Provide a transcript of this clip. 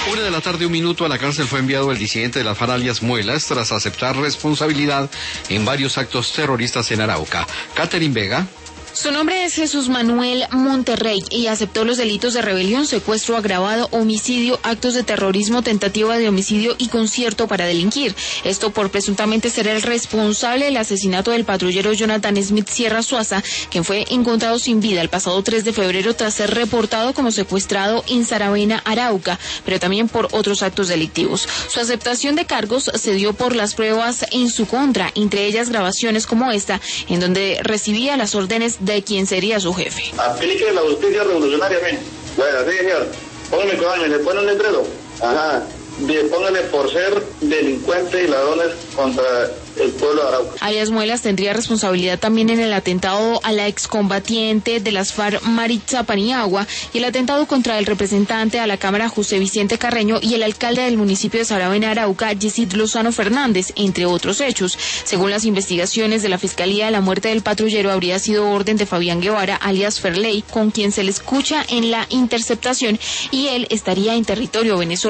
1:01 p.m. a la cárcel fue enviado el disidente de las FARC alias Muelas tras aceptar responsabilidad en varios actos terroristas en Arauca. Catherine Vega. Su nombre es Jesús Manuel Monterrey y aceptó los delitos de rebelión, secuestro agravado, homicidio, actos de terrorismo, tentativa de homicidio y concierto para delinquir. Esto por presuntamente ser el responsable del asesinato del patrullero Jonathan Smith Sierra Suaza, quien fue encontrado sin vida el pasado 3 de febrero tras ser reportado como secuestrado en Saravena, Arauca, pero también por otros actos delictivos. Su aceptación de cargos se dio por las pruebas en su contra, entre ellas grabaciones como esta, en donde recibía las órdenes de quien sería su jefe. Aplique la justicia revolucionariamente. Bueno, sí, señor. Póngame con le pone un letrero. Ajá. Póngale por ser delincuentes y ladrones contra el pueblo de Arauca. Alias Muelas tendría responsabilidad también en el atentado a la excombatiente de las FARC Maritza Paniagua y el atentado contra el representante a la Cámara José Vicente Carreño y el alcalde del municipio de Saravena, Arauca, Yesid Lozano Fernández, entre otros hechos. Según las investigaciones de la Fiscalía, la muerte del patrullero habría sido orden de Fabián Guevara, alias Ferley, con quien se le escucha en la interceptación, y él estaría en territorio venezolano.